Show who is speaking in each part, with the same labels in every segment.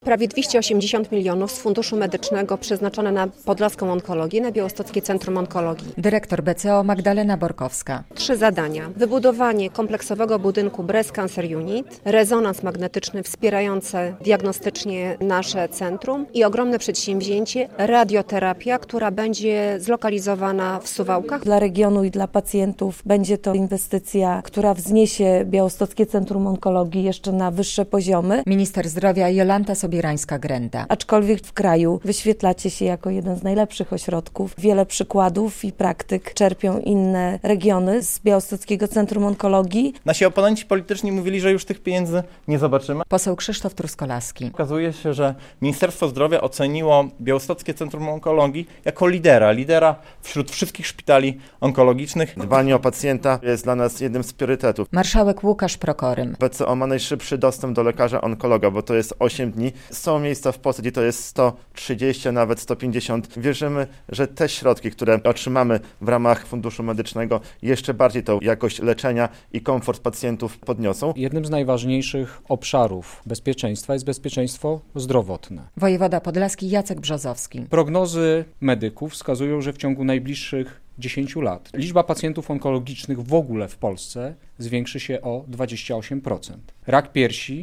Speaker 1: prawie 280 milionów z Funduszu Medycznego przeznaczone na podlaską onkologię, na Białostockie Centrum Onkologii.
Speaker 2: Dyrektor BCO Magdalena Borkowska.
Speaker 1: 3 zadania. Wybudowanie kompleksowego budynku Breast Cancer Unit, rezonans magnetyczny wspierający diagnostycznie nasze centrum i ogromne przedsięwzięcie radioterapia, która będzie zlokalizowana w Suwałkach.
Speaker 3: Dla regionu i dla pacjentów będzie to inwestycja, która wzniesie Białostockie Centrum Onkologii jeszcze na wyższe poziomy.
Speaker 2: Minister zdrowia Jolanta Sobierańska-Grenda.
Speaker 3: Aczkolwiek w kraju wyświetlacie się jako jeden z najlepszych ośrodków. Wiele przykładów i praktyk czerpią inne regiony z Białostockiego Centrum Onkologii.
Speaker 4: Nasi oponenci polityczni mówili, że już tych pieniędzy nie zobaczymy.
Speaker 2: Poseł Krzysztof Truskolaski.
Speaker 4: Okazuje się, że Ministerstwo Zdrowia oceniło Białostockie Centrum Onkologii jako lidera wśród wszystkich szpitali onkologicznych.
Speaker 5: Dbanie o pacjenta jest dla nas jednym z priorytetów.
Speaker 2: Marszałek Łukasz Prokorym.
Speaker 5: BCO ma najszybszy dostęp do lekarza onkologa, bo to jest 8 dni. Są miejsca w Polsce, gdzie to jest 130, a nawet 150. Wierzymy, że te środki, które otrzymamy w ramach Funduszu Medycznego, jeszcze bardziej tą jakość leczenia i komfort pacjentów podniosą.
Speaker 6: Jednym z najważniejszych obszarów bezpieczeństwa jest bezpieczeństwo zdrowotne.
Speaker 2: Wojewoda podlaski Jacek Brzozowski.
Speaker 6: Prognozy medyków wskazują, że w ciągu najbliższych 10 lat liczba pacjentów onkologicznych w ogóle w Polsce zwiększy się o 28%. Rak piersi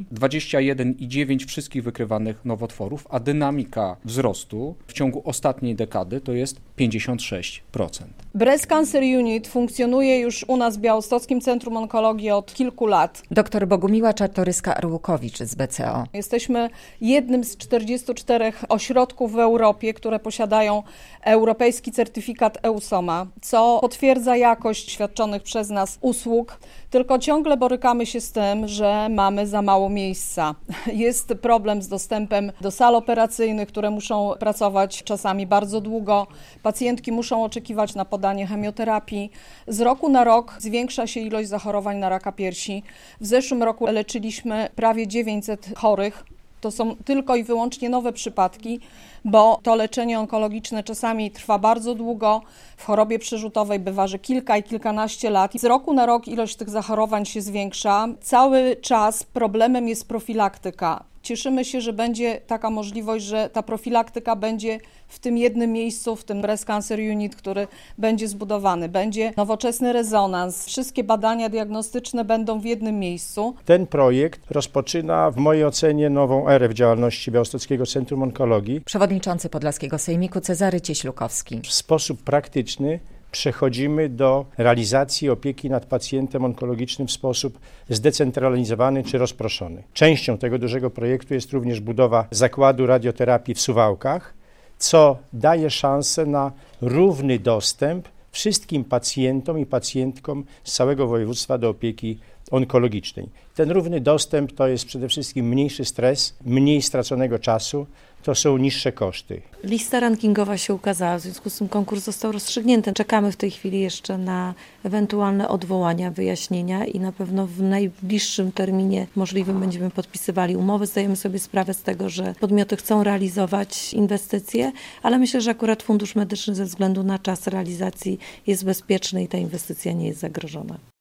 Speaker 6: 21,9% wszystkich wykrywanych nowotworów, a dynamika wzrostu w ciągu ostatniej dekady to jest 56%.
Speaker 7: Breast Cancer Unit funkcjonuje już u nas w Białostockim Centrum Onkologii od kilku lat.
Speaker 2: Dr Bogumiła Czartoryska-Arłukowicz z BCO.
Speaker 7: Jesteśmy jednym z 44 ośrodków w Europie, które posiadają europejski certyfikat EUSOMA, co potwierdza jakość świadczonych przez nas usług. Tylko ciągle borykamy się z tym, że mamy za mało miejsca. Jest problem z dostępem do sal operacyjnych, które muszą pracować czasami bardzo długo. Pacjentki muszą oczekiwać na podanie chemioterapii. Z roku na rok zwiększa się ilość zachorowań na raka piersi. W zeszłym roku leczyliśmy prawie 900 chorych. To są tylko i wyłącznie nowe przypadki, bo to leczenie onkologiczne czasami trwa bardzo długo. W chorobie przerzutowej bywa, że kilka i kilkanaście lat. Z roku na rok ilość tych zachorowań się zwiększa. Cały czas problemem jest profilaktyka. Cieszymy się, że będzie taka możliwość, że ta profilaktyka będzie w tym jednym miejscu, w tym Breast Cancer Unit, który będzie zbudowany. Będzie nowoczesny rezonans. Wszystkie badania diagnostyczne będą w jednym miejscu.
Speaker 8: Ten projekt rozpoczyna w mojej ocenie nową erę w działalności Białostockiego Centrum Onkologii.
Speaker 2: Przewodniczący Podlaskiego Sejmiku Cezary Cieślukowski.
Speaker 8: W sposób praktyczny przechodzimy do realizacji opieki nad pacjentem onkologicznym w sposób zdecentralizowany czy rozproszony. Częścią tego dużego projektu jest również budowa zakładu radioterapii w Suwałkach, co daje szansę na równy dostęp wszystkim pacjentom i pacjentkom z całego województwa do opieki onkologicznej. Ten równy dostęp to jest przede wszystkim mniejszy stres, mniej straconego czasu, to są niższe koszty.
Speaker 3: Lista rankingowa się ukazała, w związku z tym konkurs został rozstrzygnięty. Czekamy w tej chwili jeszcze na ewentualne odwołania, wyjaśnienia i na pewno w najbliższym terminie możliwym będziemy podpisywali umowy. Zdajemy sobie sprawę z tego, że podmioty chcą realizować inwestycje, ale myślę, że akurat Fundusz Medyczny ze względu na czas realizacji jest bezpieczny i ta inwestycja nie jest zagrożona.